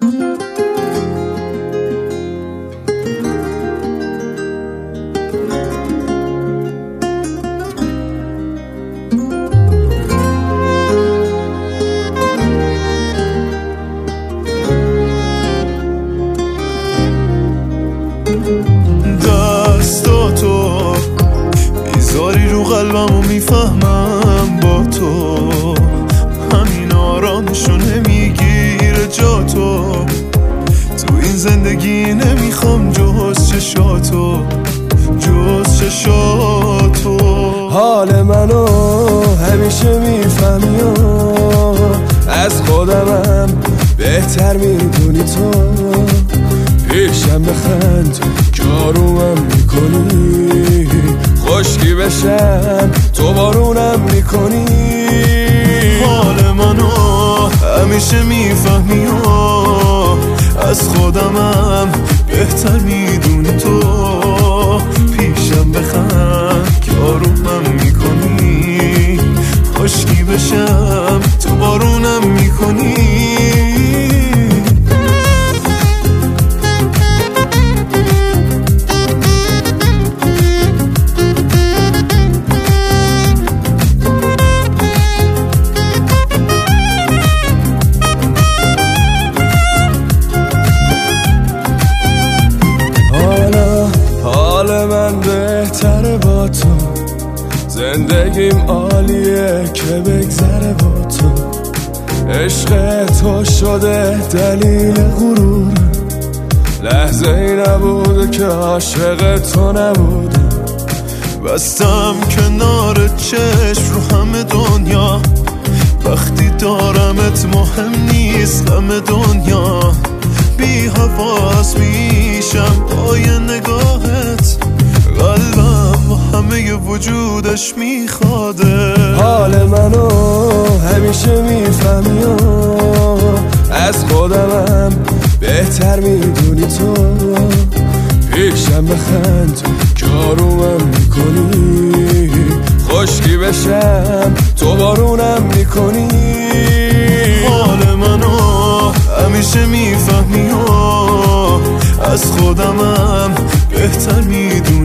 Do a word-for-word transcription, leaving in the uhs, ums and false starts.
دستاتو میذاری رو قلبم و میفهمم با تو همین آرامشو نمیگیره جا تو تو این زندگی نمیخوام جز چشاتو جز چشاتو حال منو همیشه میفهمی و از خودمم بهتر میدونی تو پیشم بخند که آرومم میکنی خشکی بشم تو بارونم میکنی حال منو همیشه میفهمی و از خودمم بهتر میدونی تو پیشم بخند که آرومم میکنی خشکی بشم تو بارونم میکنی من بهتره با تو زندگیم عالیه که بگذره با تو عشق تو شده دلیل غرور لحظه ای نبوده که عاشق تو نبودم بستم کنار چشم رو همه دنیا وقتی دارمت مهم نیست همه دنیا بی حواس میشم با یه نگاهت قلبم با همه وجودش میخواده حال منو همیشه میفهمی و از خودمم بهتر میدونی تو پیشم بخند که آرومم میکنی خشکی بشم تو بارونم میکنی حال منو همیشه میفهمی و از خودمم بهتر میدونی